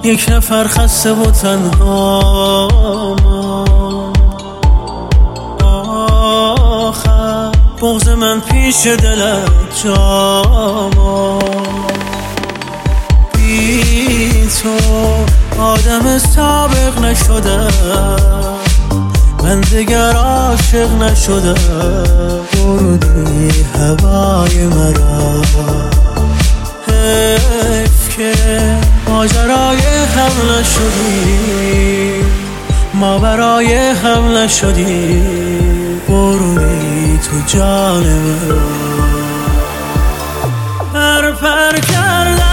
یک نفر خسته و تنها آخر بغض من پیش دلت جاما بی تو آدم سابق نشدم من دیگر عاشق نشدم بردی هوای مرا حیف که ماجرای هم نشدی ما برای هم نشدی بردی تو جان من پر کردم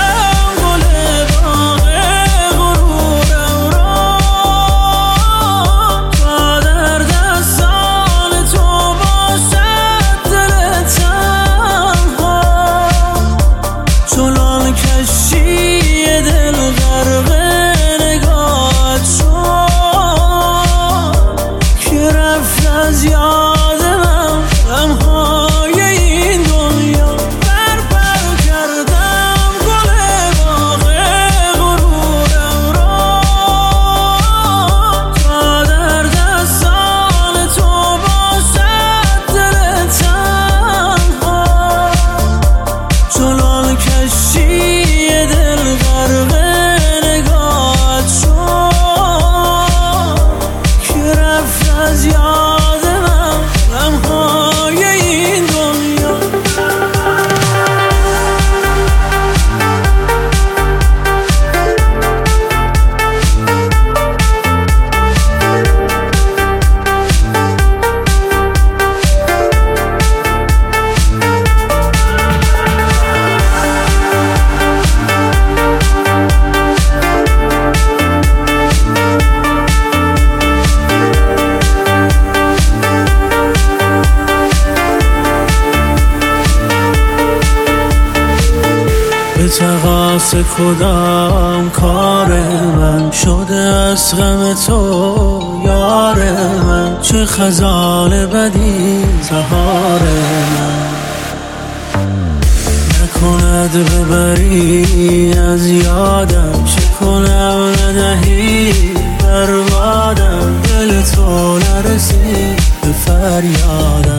به تقاص کدام کار من شده از غم تو یار من چه خزان بدی زهار من نکند ببری از یادم چه کنم ندهی بربادم دل تو نرسید به فریادم